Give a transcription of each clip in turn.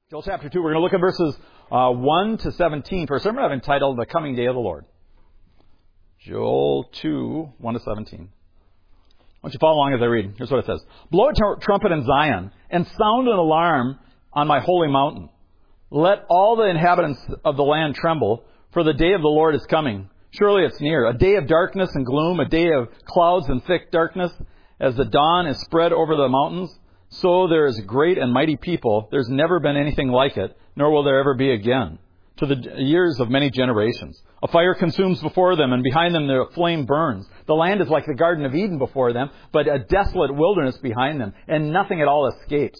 Joel chapter 2, we're going to look at verses 1 to 17 for a sermon I've entitled The Coming Day of the Lord. Joel 2, 1 to 17. Why don't you follow along as I read? Here's what it says. Blow a trumpet in Zion and sound an alarm on my holy mountain. Let all the inhabitants of the land tremble, for the day of the Lord is coming. Surely it's near, a day of darkness and gloom, a day of clouds and thick darkness. As the dawn is spread over the mountains, so there is a great and mighty people. There's never been anything like it, nor will there ever be again, to the years of many generations. A fire consumes before them, and behind them the flame burns. The land is like the Garden of Eden before them, but a desolate wilderness behind them, and nothing at all escapes.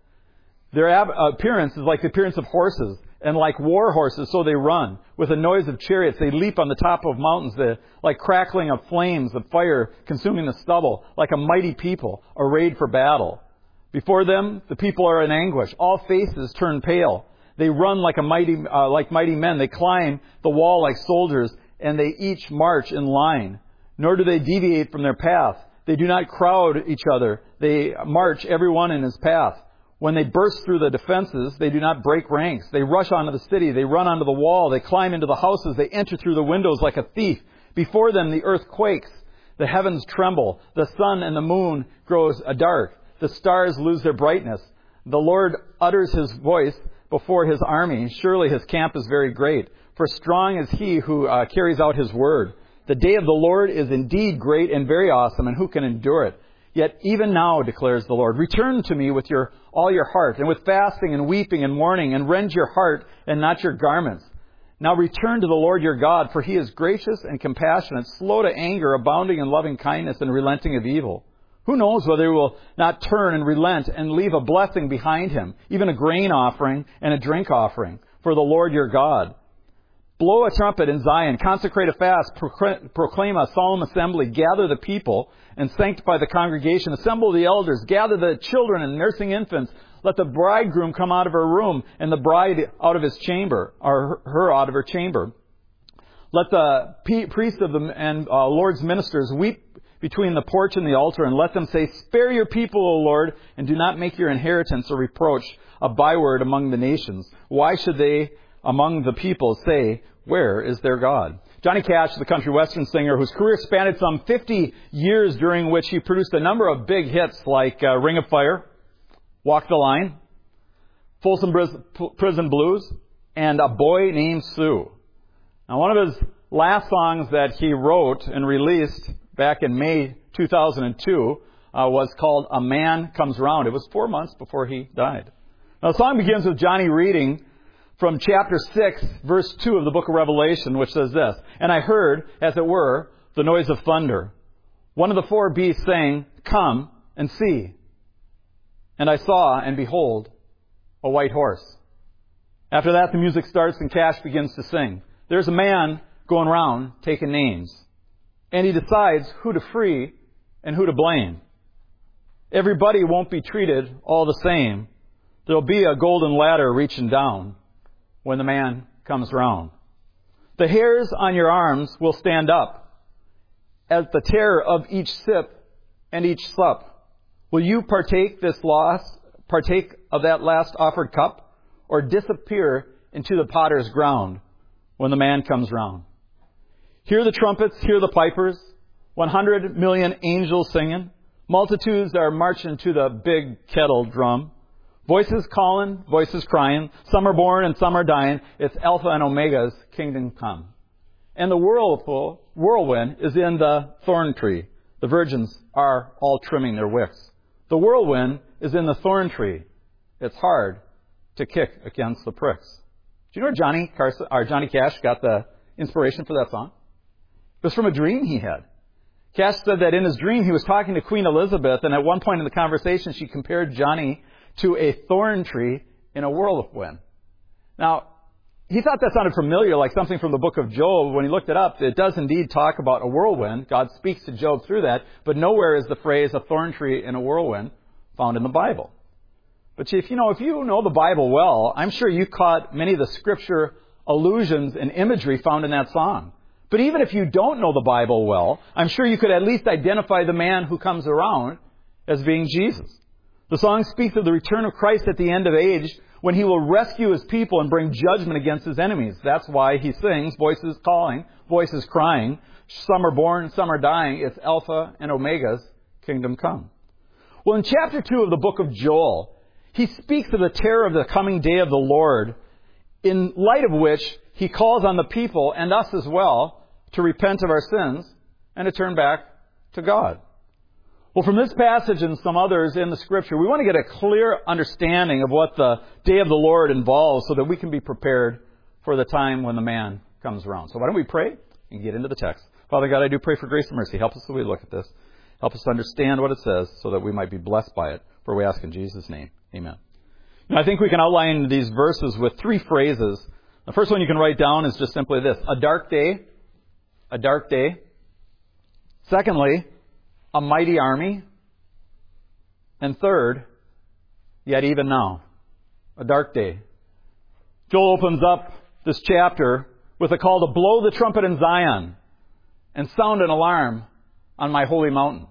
Their appearance is like the appearance of horses, and like war horses, so they run. With the noise of chariots, they leap on the top of mountains, like crackling of flames of fire consuming the stubble, like a mighty people arrayed for battle. Before them, the people are in anguish. All faces turn pale. They run like mighty men. They climb the wall like soldiers, and they each march in line. Nor do they deviate from their path. They do not crowd each other. They march everyone in his path. When they burst through the defenses, they do not break ranks. They rush onto the city. They run onto the wall. They climb into the houses. They enter through the windows like a thief. Before them, the earth quakes. The heavens tremble. The sun and the moon grows dark. The stars lose their brightness. The Lord utters his voice before his army. Surely his camp is very great. For strong is he who carries out his word. The day of the Lord is indeed great and very awesome, and who can endure it? Yet even now, declares the Lord, return to me with all your heart, and with fasting and weeping and mourning, and rend your heart and not your garments. Now return to the Lord your God, for he is gracious and compassionate, slow to anger, abounding in loving kindness and relenting of evil. Who knows whether he will not turn and relent and leave a blessing behind him, even a grain offering and a drink offering for the Lord your God. Blow a trumpet in Zion, consecrate a fast, proclaim a solemn assembly, gather the people and sanctify the congregation, assemble the elders, gather the children and nursing infants. Let the bridegroom come out of her room and the bride out of his chamber, or her out of her chamber. Let the priests and Lord's ministers weep between the porch and the altar, and let them say, spare your people, O Lord, and do not make your inheritance a reproach, a byword among the nations. Why should they among the people say, where is their God? Johnny Cash, the country western singer, whose career spanned some 50 years, during which he produced a number of big hits like Ring of Fire, Walk the Line, Folsom Prison Blues, and A Boy Named Sue. Now, one of his last songs that he wrote and released back in May 2002 was called A Man Comes Round. It was 4 months before he died. Now, the song begins with Johnny reading from chapter 6, verse 2 of the book of Revelation, which says this, and I heard, as it were, the noise of thunder. One of the four beasts saying, come and see. And I saw, and behold, a white horse. After that, the music starts and Cash begins to sing. There's a man going around taking names. And he decides who to free and who to blame. Everybody won't be treated all the same. There'll be a golden ladder reaching down when the man comes round. The hairs on your arms will stand up at the terror of each sip and each sup. Will you partake of that last offered cup, or disappear into the potter's ground when the man comes round? Hear the trumpets, hear the pipers, 100 million angels singing, multitudes are marching to the big kettle drum, voices calling, voices crying, some are born and some are dying, it's Alpha and Omega's kingdom come. And the whirlwind is in the thorn tree. The virgins are all trimming their wicks. The whirlwind is in the thorn tree. It's hard to kick against the pricks. Do you know where Johnny Cash got the inspiration for that song? It was from a dream he had. Cash said that in his dream he was talking to Queen Elizabeth, and at one point in the conversation she compared Johnny to a thorn tree in a whirlwind. Now, he thought that sounded familiar, like something from the book of Job. When he looked it up, it does indeed talk about a whirlwind. God speaks to Job through that, but nowhere is the phrase a thorn tree in a whirlwind found in the Bible. But if you know the Bible well, I'm sure you caught many of the scripture allusions and imagery found in that song. But even if you don't know the Bible well, I'm sure you could at least identify the man who comes around as being Jesus. The song speaks of the return of Christ at the end of age, when He will rescue His people and bring judgment against His enemies. That's why He sings, voices calling, voices crying, some are born, some are dying. It's Alpha and Omega's kingdom come. Well, in chapter 2 of the book of Joel, he speaks of the terror of the coming day of the Lord, in light of which he calls on the people, and us as well, to repent of our sins and to turn back to God. Well, from this passage and some others in the Scripture, we want to get a clear understanding of what the day of the Lord involves so that we can be prepared for the time when the man comes around. So why don't we pray and get into the text. Father God, I do pray for grace and mercy. Help us as we look at this. Help us to understand what it says so that we might be blessed by it. For we ask in Jesus' name. Amen. Now, I think we can outline these verses with 3 phrases. The first one you can write down is just simply this: a dark day. A dark day. Secondly, a mighty army. And third, yet even now, a dark day. Joel opens up this chapter with a call to blow the trumpet in Zion and sound an alarm on my holy mountain.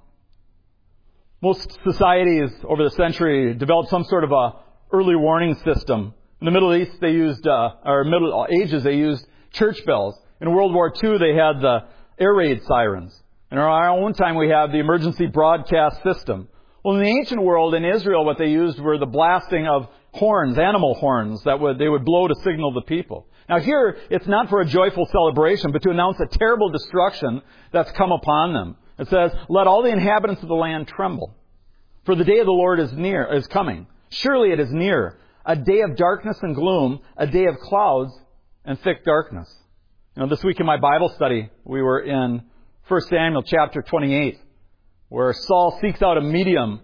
Most societies over the century developed some sort of a early warning system. In the Middle East, they used, or Middle Ages, they used church bells. In World War II, they had the air raid sirens. In our own time, we have the emergency broadcast system. Well, in the ancient world, in Israel, what they used were the blasting of horns, animal horns, that they would blow to signal the people. Now here, it's not for a joyful celebration, but to announce a terrible destruction that's come upon them. It says, "Let all the inhabitants of the land tremble, for the day of the Lord is coming. Surely it is near, a day of darkness and gloom, a day of clouds and thick darkness." You know, this week in my Bible study, we were in 1 Samuel chapter 28, where Saul seeks out a medium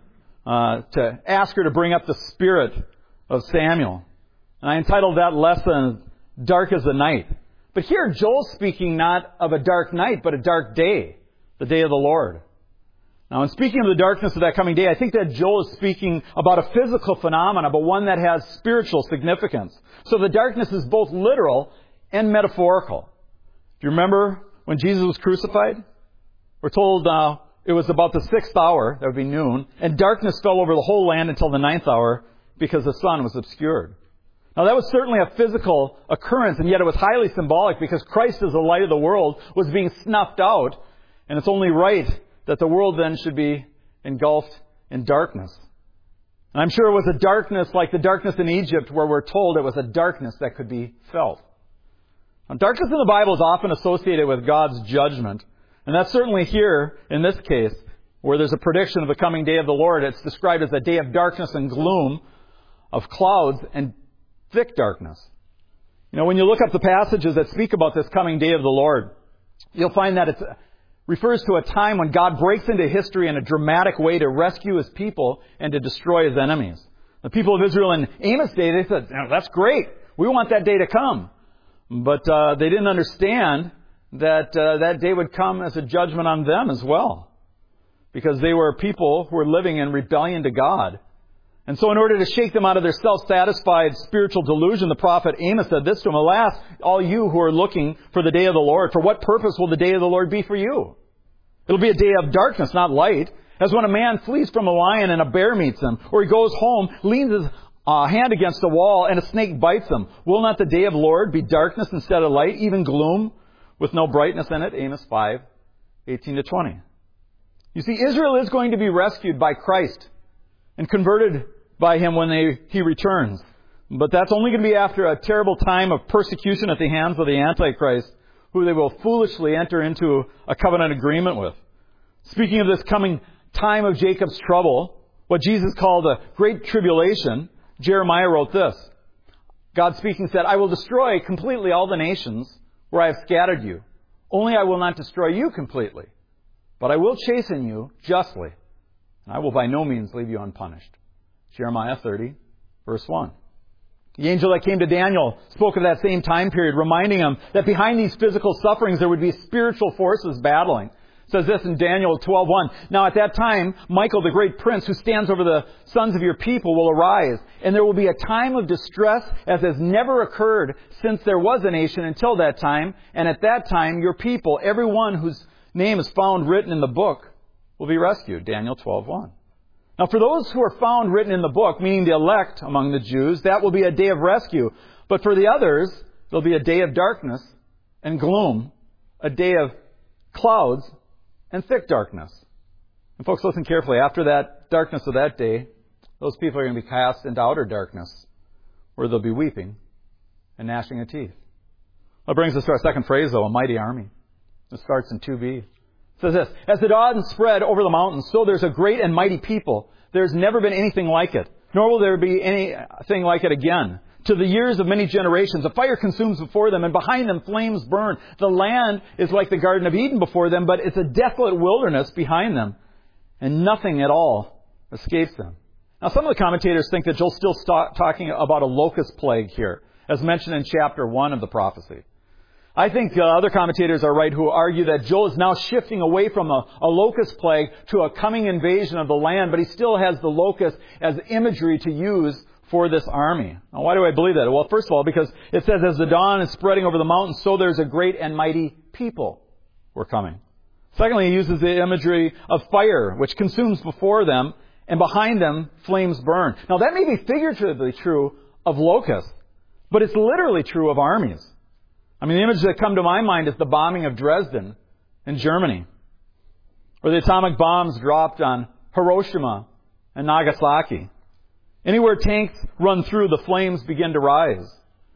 to ask her to bring up the spirit of Samuel. And I entitled that lesson, "Dark as the Night." But here Joel's speaking not of a dark night, but a dark day, the day of the Lord. Now, in speaking of the darkness of that coming day, I think that Joel is speaking about a physical phenomenon, but one that has spiritual significance. So the darkness is both literal and metaphorical. Do you remember when Jesus was crucified? We're told it was about the 6th hour, that would be noon, and darkness fell over the whole land until the 9th hour because the sun was obscured. Now, that was certainly a physical occurrence, and yet it was highly symbolic because Christ as the light of the world was being snuffed out, and it's only right that the world then should be engulfed in darkness. And I'm sure it was a darkness like the darkness in Egypt, where we're told it was a darkness that could be felt. Now, darkness in the Bible is often associated with God's judgment. And that's certainly here, in this case, where there's a prediction of the coming day of the Lord. It's described as a day of darkness and gloom, of clouds and thick darkness. You know, when you look up the passages that speak about this coming day of the Lord, you'll find that it refers to a time when God breaks into history in a dramatic way to rescue His people and to destroy His enemies. The people of Israel in Amos' day, they said, "That's great. We want that day to come." But they didn't understand that that day would come as a judgment on them as well, because they were people who were living in rebellion to God. And so in order to shake them out of their self-satisfied spiritual delusion, the prophet Amos said this to them: "Alas, all you who are looking for the day of the Lord, for what purpose will the day of the Lord be for you? It'll be a day of darkness, not light, as when a man flees from a lion and a bear meets him, or he goes home, leans his hand against a wall, and a snake bites him. Will not the day of the Lord be darkness instead of light, even gloom with no brightness in it?" Amos 5:18-20. You see, Israel is going to be rescued by Christ and converted by Him when He returns. But that's only going to be after a terrible time of persecution at the hands of the Antichrist, who they will foolishly enter into a covenant agreement with. Speaking of this coming time of Jacob's trouble, what Jesus called a great tribulation, Jeremiah wrote this. God speaking said, "I will destroy completely all the nations where I have scattered you. Only I will not destroy you completely, but I will chasten you justly, and I will by no means leave you unpunished." Jeremiah 30, verse 1. The angel that came to Daniel spoke of that same time period, reminding him that behind these physical sufferings there would be spiritual forces battling. It says this in Daniel 12:1. "Now at that time, Michael, the great prince who stands over the sons of your people, will arise, and there will be a time of distress as has never occurred since there was a nation until that time. And at that time, your people, everyone whose name is found written in the book, will be rescued." Daniel 12:1. Now, for those who are found written in the book, meaning the elect among the Jews, that will be a day of rescue. But for the others, there'll be a day of darkness and gloom, a day of clouds and thick darkness. And folks, listen carefully. After that darkness of that day, those people are going to be cast into outer darkness, where they'll be weeping and gnashing of teeth. That brings us to our second phrase, though, a mighty army. It starts in 2b. It says this, as the dawn spread over the mountains, so there's a great and mighty people. There's never been anything like it, nor will there be anything like it again. To the years of many generations, a fire consumes before them, and behind them flames burn. The land is like the Garden of Eden before them, but it's a desolate wilderness behind them, and nothing at all escapes them. Now, some of the commentators think that Joel's still talking about a locust plague here, as mentioned in chapter 1 of the prophecy. I think other commentators are right who argue that Joel is now shifting away from a locust plague to a coming invasion of the land, but he still has the locust as imagery to use for this army. Now, why do I believe that? Well, first of all, because it says, as the dawn is spreading over the mountains, so there's a great and mighty people were coming. Secondly, he uses the imagery of fire, which consumes before them, and behind them flames burn. Now, that may be figuratively true of locusts, but it's literally true of armies. I mean, the images that come to my mind is the bombing of Dresden in Germany, or the atomic bombs dropped on Hiroshima and Nagasaki. Anywhere tanks run through, the flames begin to rise.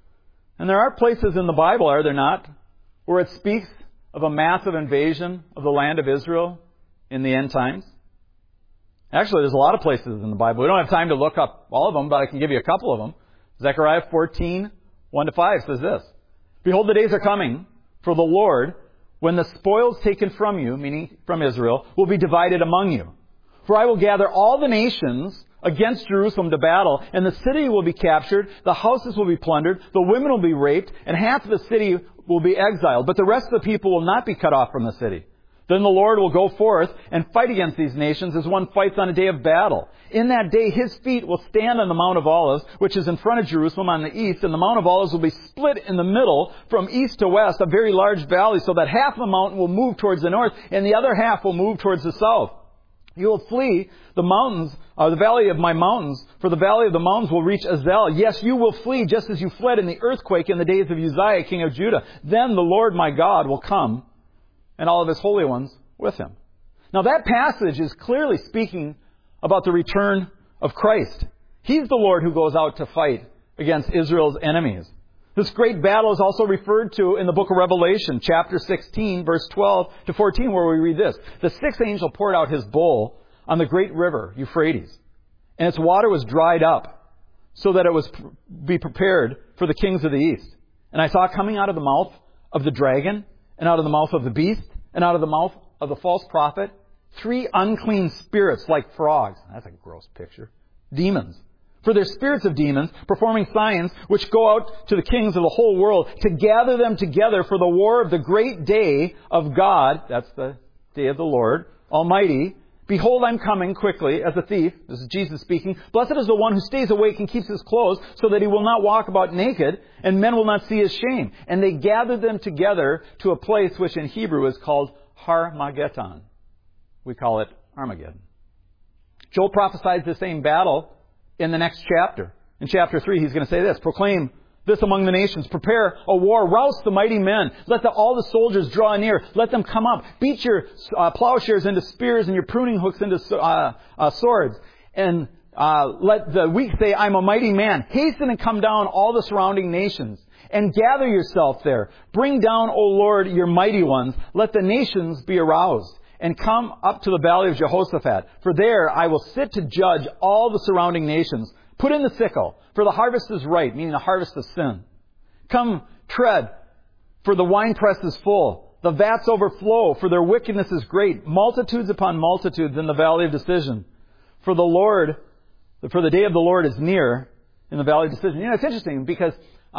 And there are places in the Bible, are there not, where it speaks of a massive invasion of the land of Israel in the end times? Actually, there's a lot of places in the Bible. We don't have time to look up all of them, but I can give you a couple of them. Zechariah 14, 1-5 says this, behold, the days are coming for the Lord when the spoils taken from you, meaning from Israel, will be divided among you. For I will gather all the nations against Jerusalem to battle, and the city will be captured, the houses will be plundered, the women will be raped, and half of the city will be exiled. But the rest of the people will not be cut off from the city. Then the Lord will go forth and fight against these nations as one fights on a day of battle. In that day his feet will stand on the Mount of Olives, which is in front of Jerusalem on the east, and the Mount of Olives will be split in the middle from east to west, a very large valley, so that half of the mountain will move towards the north, and the other half will move towards the south. You will flee the mountains, the valley of my mountains, for the valley of the mountains will reach Azel. Yes, you will flee just as you fled in the earthquake in the days of Uzziah, king of Judah. Then the Lord my God will come, and all of his holy ones with him. Now that passage is clearly speaking about the return of Christ. He's the Lord who goes out to fight against Israel's enemies. This great battle is also referred to in the book of Revelation, chapter 16, verse 12 to 14, where we read this. The sixth angel poured out his bowl on the great river, Euphrates, and its water was dried up, so that it was be prepared for the kings of the east. And I saw coming out of the mouth of the dragon, and out of the mouth of the beast, and out of the mouth of the false prophet, 3 unclean spirits like frogs. That's a gross picture. Demons. For they're spirits of demons, performing signs which go out to the kings of the whole world to gather them together for the war of the great day of God. That's the day of the Lord Almighty. Behold, I'm coming quickly as a thief. This is Jesus speaking. Blessed is the one who stays awake and keeps his clothes, so that he will not walk about naked, and men will not see his shame. And they gathered them together to a place which in Hebrew is called Har-Magedon. We call it Armageddon. Joel prophesies the same battle in the next chapter. In chapter 3, he's going to say this, proclaim this among the nations, prepare a war, rouse the mighty men, let all the soldiers draw near, let them come up, beat your plowshares into spears and your pruning hooks into swords, and let the weak say, I'm a mighty man. Hasten and come down, all the surrounding nations, and gather yourself there. Bring down, O Lord, your mighty ones. Let the nations be aroused. And come up to the valley of Jehoshaphat. For there I will sit to judge all the surrounding nations. Put in the sickle, for the harvest is ripe, meaning the harvest of sin. Come, tread, for the winepress is full. The vats overflow, for their wickedness is great. Multitudes upon multitudes in the valley of decision. For the day of the Lord is near in the valley of decision. You know, it's interesting because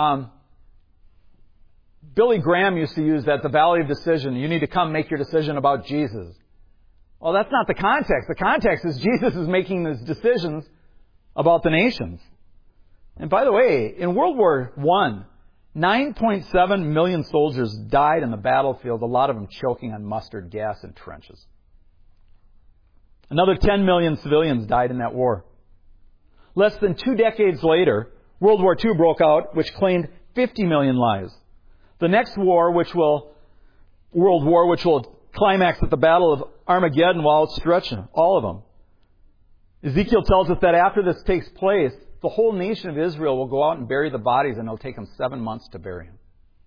Billy Graham used to use that, the valley of decision. You need to come make your decision about Jesus. Well, that's not the context. The context is Jesus is making these decisions about the nations. And by the way, in World War I, 9.7 million soldiers died in the battlefield, a lot of them choking on mustard gas in trenches. Another 10 million civilians died in that war. Less than 2 decades later, World War II broke out, which claimed 50 million lives. The next World War, which will climax at the Battle of Armageddon, will outstretch all of them. Ezekiel tells us that after this takes place, the whole nation of Israel will go out and bury the bodies, and it'll take them 7 months to bury them.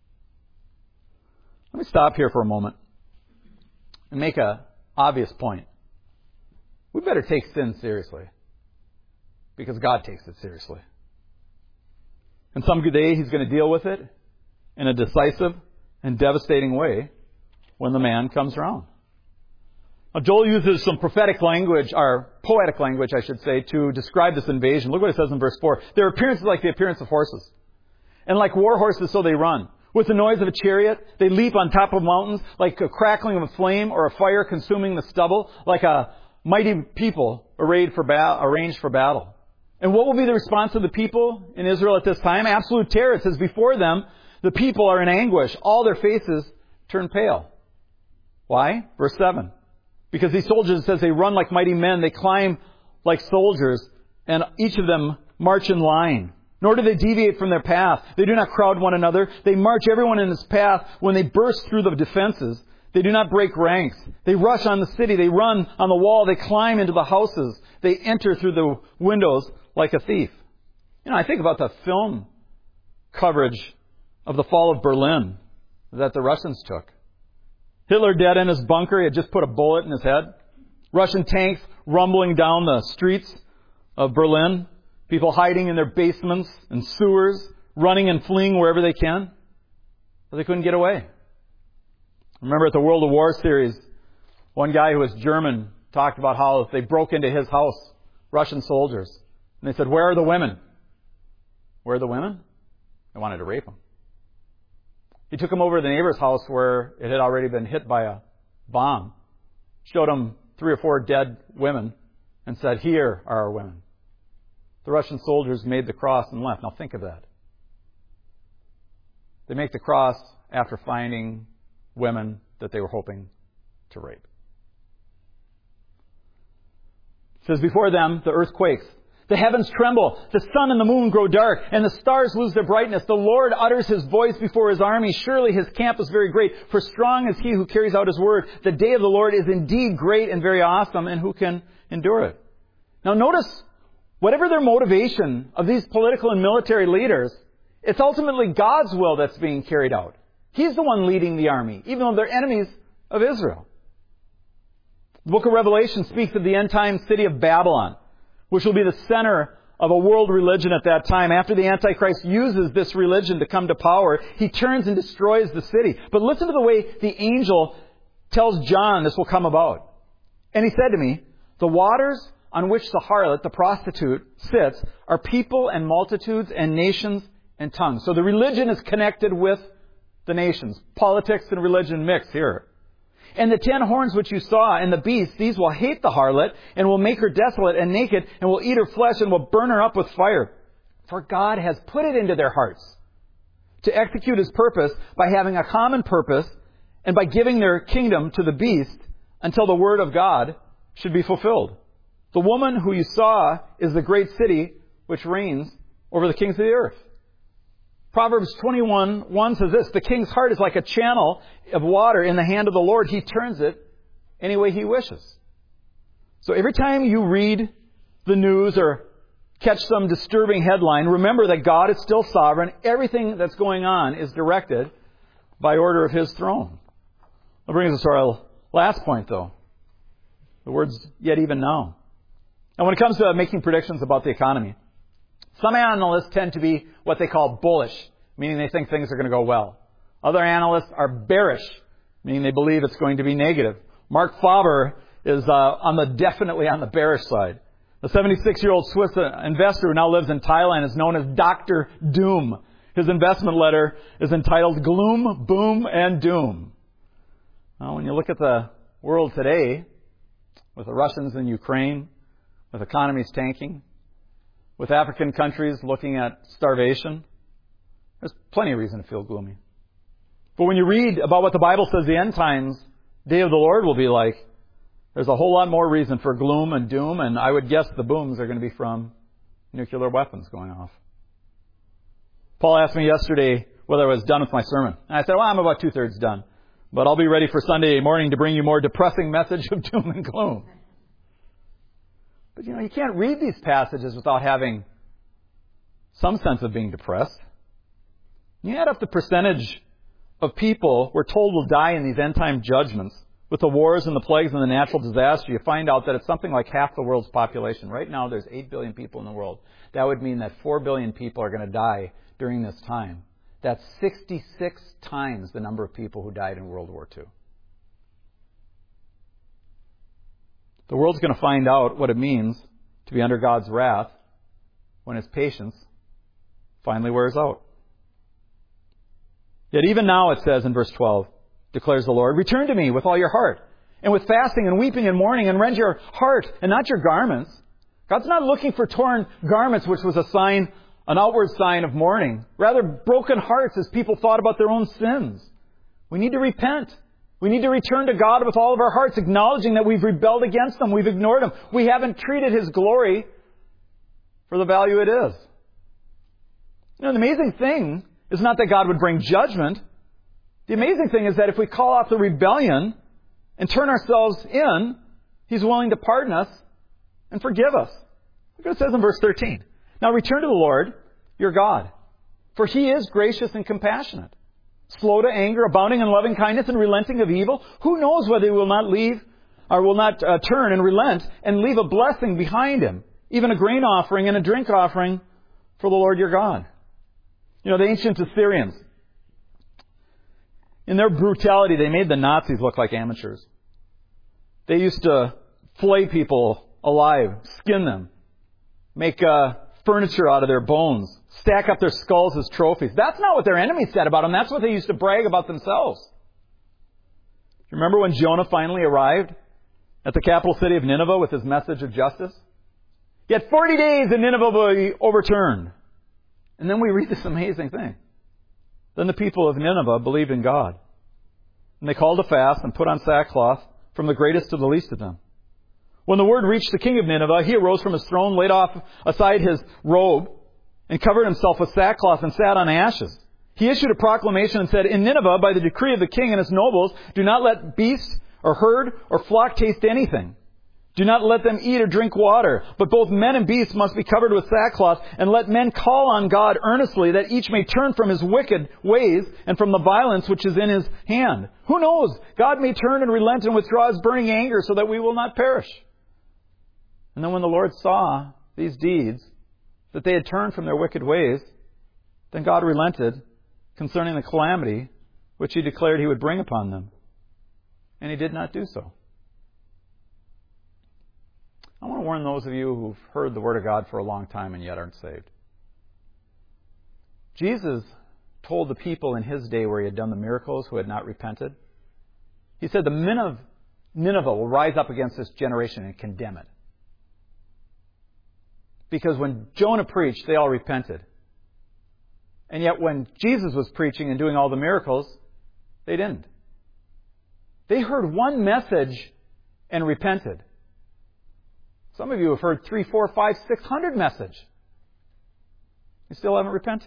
Let me stop here for a moment and make an obvious point. We better take sin seriously, because God takes it seriously. And someday He's going to deal with it in a decisive and devastating way when the man comes around. Now, Joel uses some prophetic language, or poetic language, I should say, to describe this invasion. Look what it says in verse 4. Their appearance is like the appearance of horses. And like war horses, so they run. With the noise of a chariot, they leap on top of mountains, like a crackling of a flame or a fire consuming the stubble, like a mighty people arranged for battle. And what will be the response of the people in Israel at this time? Absolute terror. It says, before them, the people are in anguish. All their faces turn pale. Why? Verse 7. Because these soldiers, it says, they run like mighty men. They climb like soldiers, and each of them march in line. Nor do they deviate from their path. They do not crowd one another. They march everyone in his path. When they burst through the defenses, they do not break ranks. They rush on the city. They run on the wall. They climb into the houses. They enter through the windows like a thief. I think about the film coverage of the fall of Berlin that the Russians took. Hitler dead in his bunker. He had just put a bullet in his head. Russian tanks rumbling down the streets of Berlin. People hiding in their basements and sewers, running and fleeing wherever they can. But they couldn't get away. I remember at the World of War series, one guy who was German talked about how they broke into his house, Russian soldiers. And they said, where are the women? Where are the women? They wanted to rape him. He took him over to the neighbor's house where it had already been hit by a bomb, showed him 3 or 4 dead women, and said, here are our women. The Russian soldiers made the cross and left. Now think of that. They make the cross after finding women that they were hoping to rape. It says, before them, the earth quakes. The heavens tremble. The sun and the moon grow dark, and the stars lose their brightness. The Lord utters His voice before His army. Surely His camp is very great, for strong is He who carries out His word. The day of the Lord is indeed great and very awesome, and who can endure it? Now notice, whatever their motivation of these political and military leaders, it's ultimately God's will that's being carried out. He's the one leading the army, even though they're enemies of Israel. The book of Revelation speaks of the end-time city of Babylon, which will be the center of a world religion at that time. After the Antichrist uses this religion to come to power, he turns and destroys the city. But listen to the way the angel tells John this will come about. And he said to me, the waters on which the harlot, the prostitute, sits are people and multitudes and nations and tongues. So the religion is connected with the nations. Politics and religion mix here. And the 10 horns which you saw and the beast, these will hate the harlot and will make her desolate and naked and will eat her flesh and will burn her up with fire. For God has put it into their hearts to execute His purpose by having a common purpose and by giving their kingdom to the beast until the word of God should be fulfilled. The woman who you saw is the great city which reigns over the kings of the earth. Proverbs 21:1 says this, the king's heart is like a channel of water in the hand of the Lord. He turns it any way He wishes. So every time you read the news or catch some disturbing headline, remember that God is still sovereign. Everything that's going on is directed by order of His throne. That brings us to our last point, though. The words, yet even now. And when it comes to making predictions about the economy, some analysts tend to be what they call bullish, meaning they think things are going to go well. Other analysts are bearish, meaning they believe it's going to be negative. Mark Faber is definitely on the bearish side. The 76-year-old Swiss investor who now lives in Thailand is known as Dr. Doom. His investment letter is entitled Gloom, Boom, and Doom. Now, when you look at the world today, with the Russians in Ukraine, with economies tanking, with African countries looking at starvation, there's plenty of reason to feel gloomy. But when you read about what the Bible says the end times, day of the Lord will be like, There's a whole lot more reason for gloom and doom, and I would guess the booms are going to be from nuclear weapons going off. Paul asked me yesterday whether I was done with my sermon. And I said, well, I'm about 2/3 done. But I'll be ready for Sunday morning to bring you more depressing message of doom and gloom. But you can't read these passages without having some sense of being depressed. You add up the percentage of people we're told will die in these end-time judgments, with the wars and the plagues and the natural disaster, you find out that it's something like half the world's population. Right now, there's 8 billion people in the world. That would mean that 4 billion people are going to die during this time. That's 66 times the number of people who died in World War II. The world's going to find out what it means to be under God's wrath when His patience finally wears out. Yet even now, it says in verse 12, declares the Lord, return to me with all your heart, and with fasting and weeping and mourning, and rend your heart and not your garments. God's not looking for torn garments, which was a sign, an outward sign of mourning. Rather, broken hearts as people thought about their own sins. We need to repent. We need to return to God with all of our hearts, acknowledging that we've rebelled against Him. We've ignored Him. We haven't treated His glory for the value it is. The amazing thing is not that God would bring judgment. The amazing thing is that if we call off the rebellion and turn ourselves in, He's willing to pardon us and forgive us. Look what it says in verse 13. Now return to the Lord, your God, for He is gracious and compassionate, slow to anger, abounding in loving kindness and relenting of evil. Who knows whether He will not leave or will not turn and relent and leave a blessing behind Him, even a grain offering and a drink offering for the Lord your God. The ancient Assyrians, in their brutality, they made the Nazis look like amateurs. They used to flay people alive, skin them, make furniture out of their bones, stack up their skulls as trophies. That's not what their enemies said about them. That's what they used to brag about themselves. Do you remember when Jonah finally arrived at the capital city of Nineveh with his message of justice? Yet 40 days and Nineveh will be overturned. And then we read this amazing thing. Then the people of Nineveh believed in God. And they called a fast and put on sackcloth from the greatest to the least of them. When the word reached the king of Nineveh, he arose from his throne, laid aside his robe, and covered himself with sackcloth and sat on ashes. He issued a proclamation and said, in Nineveh, by the decree of the king and his nobles, do not let beast or herd or flock taste anything. Do not let them eat or drink water, but both men and beasts must be covered with sackcloth, and let men call on God earnestly, that each may turn from his wicked ways and from the violence which is in his hand. Who knows? God may turn and relent and withdraw His burning anger so that we will not perish. And then when the Lord saw these deeds, that they had turned from their wicked ways, then God relented concerning the calamity which He declared He would bring upon them. And He did not do so. I want to warn those of you who've heard the Word of God for a long time and yet aren't saved. Jesus told the people in His day where He had done the miracles who had not repented. He said the men of Nineveh will rise up against this generation and condemn it. Because when Jonah preached, they all repented. And yet when Jesus was preaching and doing all the miracles, they didn't. They heard one message and repented. Some of you have heard 300, 400, 500, 600 message. You still haven't repented.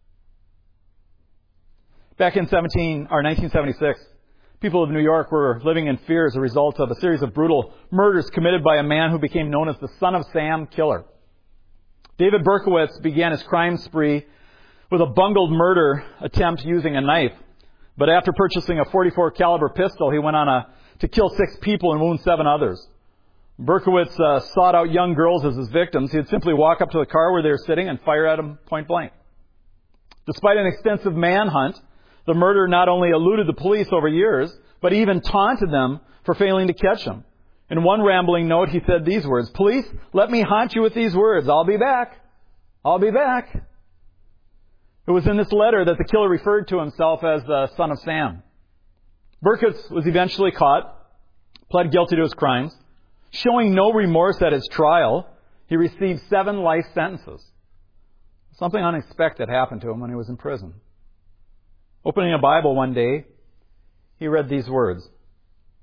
Back in 1976, people of New York were living in fear as a result of a series of brutal murders committed by a man who became known as the Son of Sam Killer. David Berkowitz began his crime spree with a bungled murder attempt using a knife. But after purchasing a .44 caliber pistol, he went on to kill 6 people and wound 7 others. Berkowitz sought out young girls as his victims. He'd simply walk up to the car where they were sitting and fire at them point blank. Despite an extensive manhunt, the murderer not only eluded the police over years, but even taunted them for failing to catch him. In one rambling note, he said these words, "Police, let me haunt you with these words. I'll be back. I'll be back." It was in this letter that the killer referred to himself as the Son of Sam. Berkowitz was eventually caught, pled guilty to his crimes. Showing no remorse at his trial, he received 7 life sentences. Something unexpected happened to him when he was in prison. Opening a Bible one day, he read these words.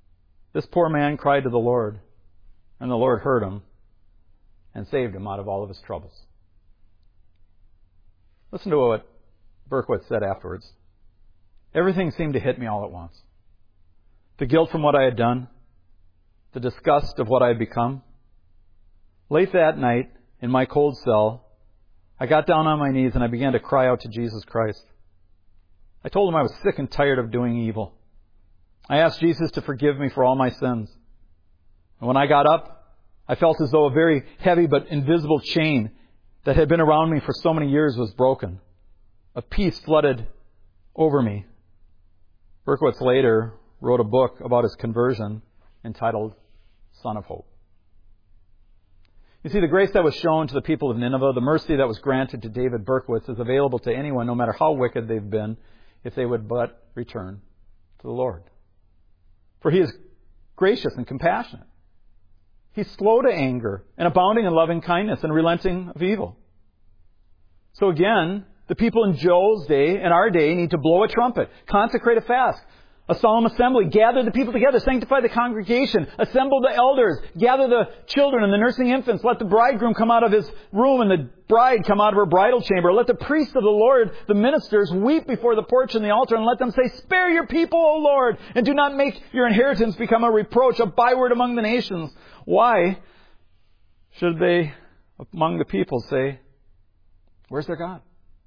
This poor man cried to the Lord, and the Lord heard him and saved him out of all of his troubles. Listen to what Berkowitz said afterwards. Everything seemed to hit me all at once. The guilt from what I had done, the disgust of what I had become. Late that night, in my cold cell, I got down on my knees and I began to cry out to Jesus Christ. I told him I was sick and tired of doing evil. I asked Jesus to forgive me for all my sins. And when I got up, I felt as though a very heavy but invisible chain that had been around me for so many years was broken. A peace flooded over me. Berkowitz later wrote a book about his conversion entitled Son of Hope. You see, the grace that was shown to the people of Nineveh, the mercy that was granted to David Berkowitz is available to anyone, no matter how wicked they've been, if they would but return to the Lord. For He is gracious and compassionate. He's slow to anger and abounding in loving kindness and relenting of evil. So again, the people in Joel's day and our day need to blow a trumpet, consecrate a fast, a solemn assembly, gather the people together, sanctify the congregation, assemble the elders, gather the children and the nursing infants, let the bridegroom come out of his room and the bride come out of her bridal chamber, let the priests of the Lord, the ministers, weep before the porch and the altar, and let them say, "Spare your people, O Lord, and do not make your inheritance become a reproach, a byword among the nations." Why should they, among the people, say, "Where's their God?"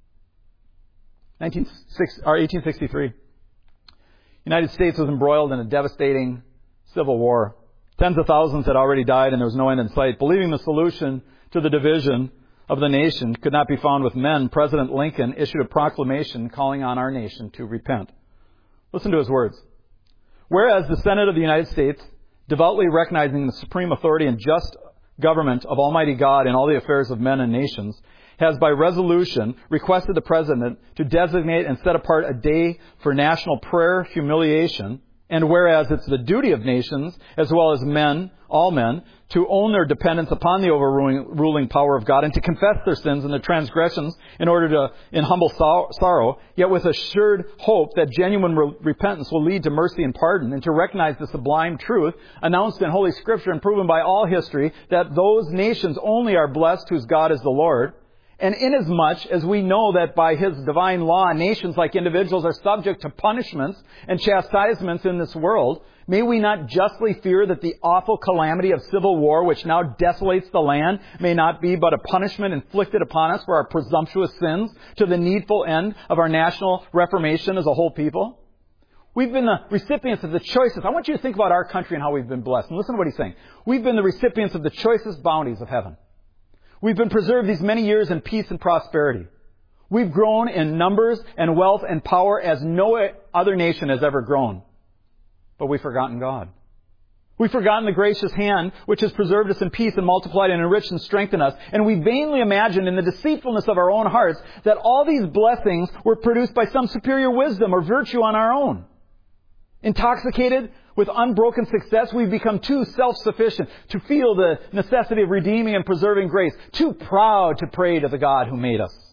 1863. The United States was embroiled in a devastating civil war. Tens of thousands had already died and there was no end in sight. Believing the solution to the division of the nation could not be found with men, President Lincoln issued a proclamation calling on our nation to repent. Listen to his words. "Whereas the Senate of the United States, devoutly recognizing the supreme authority and just government of Almighty God in all the affairs of men and nations, has by resolution requested the President to designate and set apart a day for national prayer, humiliation, and whereas it's the duty of nations, as well as men, all men, to own their dependence upon the overruling power of God and to confess their sins and their transgressions in order to, in humble sorrow, yet with assured hope that genuine repentance will lead to mercy and pardon, and to recognize the sublime truth announced in Holy Scripture and proven by all history that those nations only are blessed whose God is the Lord. And inasmuch as we know that by His divine law, nations like individuals are subject to punishments and chastisements in this world, may we not justly fear that the awful calamity of civil war which now desolates the land may not be but a punishment inflicted upon us for our presumptuous sins to the needful end of our national reformation as a whole people? We've been the recipients of the choicest. I want you to think about our country and how we've been blessed. And listen to what he's saying. We've been the recipients of the choicest bounties of heaven. We've been preserved these many years in peace and prosperity. We've grown in numbers and wealth and power as no other nation has ever grown. But we've forgotten God. We've forgotten the gracious hand which has preserved us in peace and multiplied and enriched and strengthened us. And we vainly imagine in the deceitfulness of our own hearts that all these blessings were produced by some superior wisdom or virtue on our own. Intoxicated with unbroken success, we've become too self-sufficient to feel the necessity of redeeming and preserving grace, too proud to pray to the God who made us.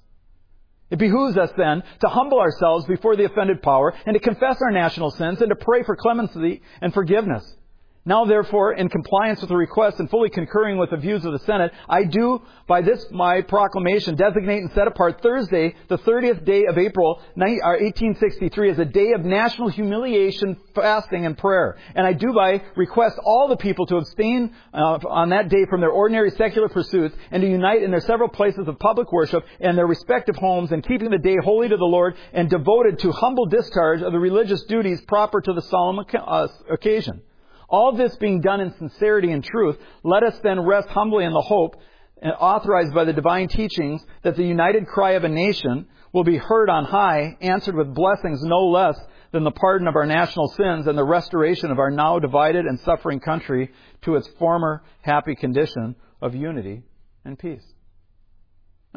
It behooves us then to humble ourselves before the offended power and to confess our national sins and to pray for clemency and forgiveness. Now, therefore, in compliance with the request and fully concurring with the views of the Senate, I do, by this my proclamation, designate and set apart Thursday, the 30th day of April, 1863, as a day of national humiliation, fasting, and prayer. And I do by request all the people to abstain on that day from their ordinary secular pursuits and to unite in their several places of public worship and their respective homes, and keeping the day holy to the Lord and devoted to humble discharge of the religious duties proper to the solemn occasion. All this being done in sincerity and truth, let us then rest humbly in the hope authorized by the divine teachings that the united cry of a nation will be heard on high, answered with blessings no less than the pardon of our national sins and the restoration of our now divided and suffering country to its former happy condition of unity and peace. Now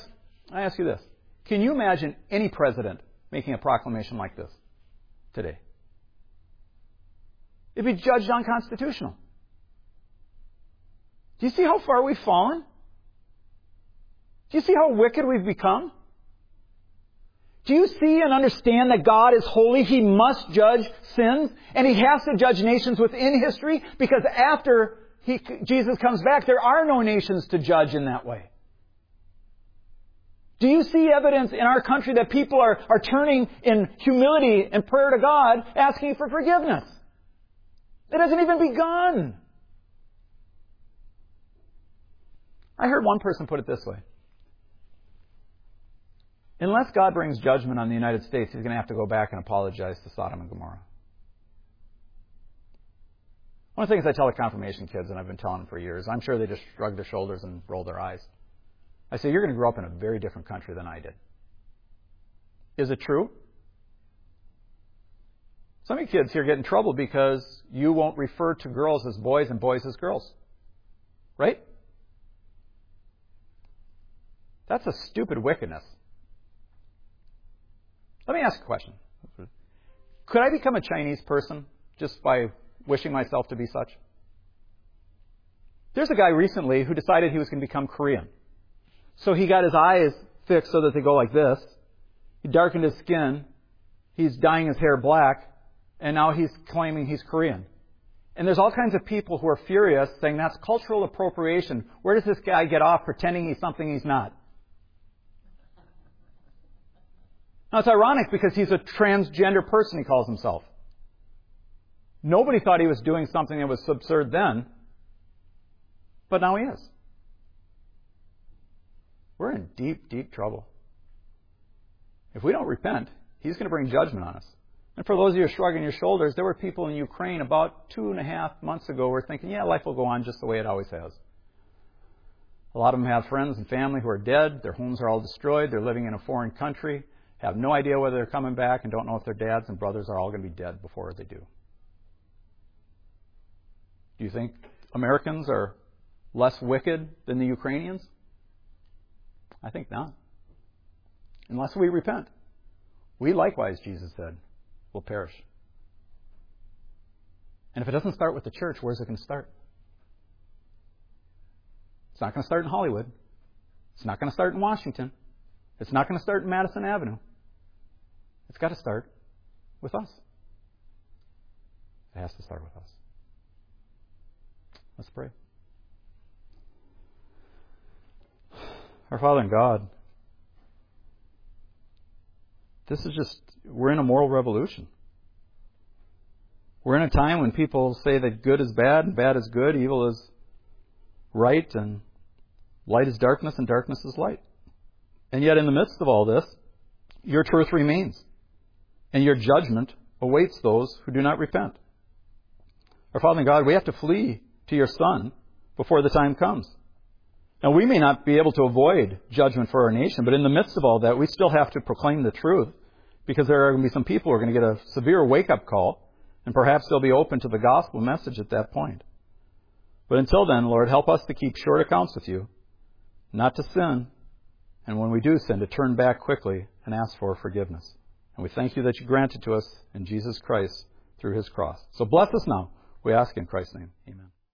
I ask you this. Can you imagine any president making a proclamation like this today? It'd be judged unconstitutional. Do you see how far we've fallen? Do you see how wicked we've become? Do you see and understand that God is holy? He must judge sins, and He has to judge nations within history, because after Jesus comes back, there are no nations to judge in that way. Do you see evidence in our country that people are turning in humility and prayer to God, asking for forgiveness? It hasn't even begun. I heard one person put it this way. Unless God brings judgment on the United States, He's going to have to go back and apologize to Sodom and Gomorrah. One of the things I tell the confirmation kids, and I've been telling them for years, I'm sure they just shrug their shoulders and roll their eyes. I say, you're going to grow up in a very different country than I did. Is it true? Some of you kids here get in trouble because you won't refer to girls as boys and boys as girls. Right? That's a stupid wickedness. Let me ask a question. Could I become a Chinese person just by wishing myself to be such? There's a guy recently who decided he was going to become Korean. So he got his eyes fixed so that they go like this. He darkened his skin. He's dyeing his hair black. And now he's claiming he's Korean. And there's all kinds of people who are furious saying that's cultural appropriation. Where does this guy get off pretending he's something he's not? Now, it's ironic because he's a transgender person, he calls himself. Nobody thought he was doing something that was absurd then, but now he is. We're in deep, deep trouble. If we don't repent, He's going to bring judgment on us. And for those of you who are shrugging your shoulders, there were people in Ukraine about 2.5 months ago who were thinking, yeah, life will go on just the way it always has. A lot of them have friends and family who are dead. Their homes are all destroyed. They're living in a foreign country. Have no idea whether they're coming back and don't know if their dads and brothers are all going to be dead before they do. Do you think Americans are less wicked than the Ukrainians? I think not. Unless we repent. We likewise, Jesus said, will perish. And if it doesn't start with the church, where's it going to start? It's not going to start in Hollywood. It's not going to start in Washington. It's not going to start in Madison Avenue. It's got to start with us. It has to start with us. Let's pray. Our Father in God, we're in a moral revolution. We're in a time when people say that good is bad and bad is good, evil is right, and light is darkness and darkness is light. And yet in the midst of all this, your truth remains. And your judgment awaits those who do not repent. Our Father in God, we have to flee to your Son before the time comes. Now, we may not be able to avoid judgment for our nation, but in the midst of all that, we still have to proclaim the truth, because there are going to be some people who are going to get a severe wake-up call, and perhaps they'll be open to the gospel message at that point. But until then, Lord, help us to keep short accounts with you, not to sin, and when we do sin, to turn back quickly and ask for forgiveness. And we thank you that you grant it to us in Jesus Christ through His cross. So bless us now, we ask in Christ's name. Amen.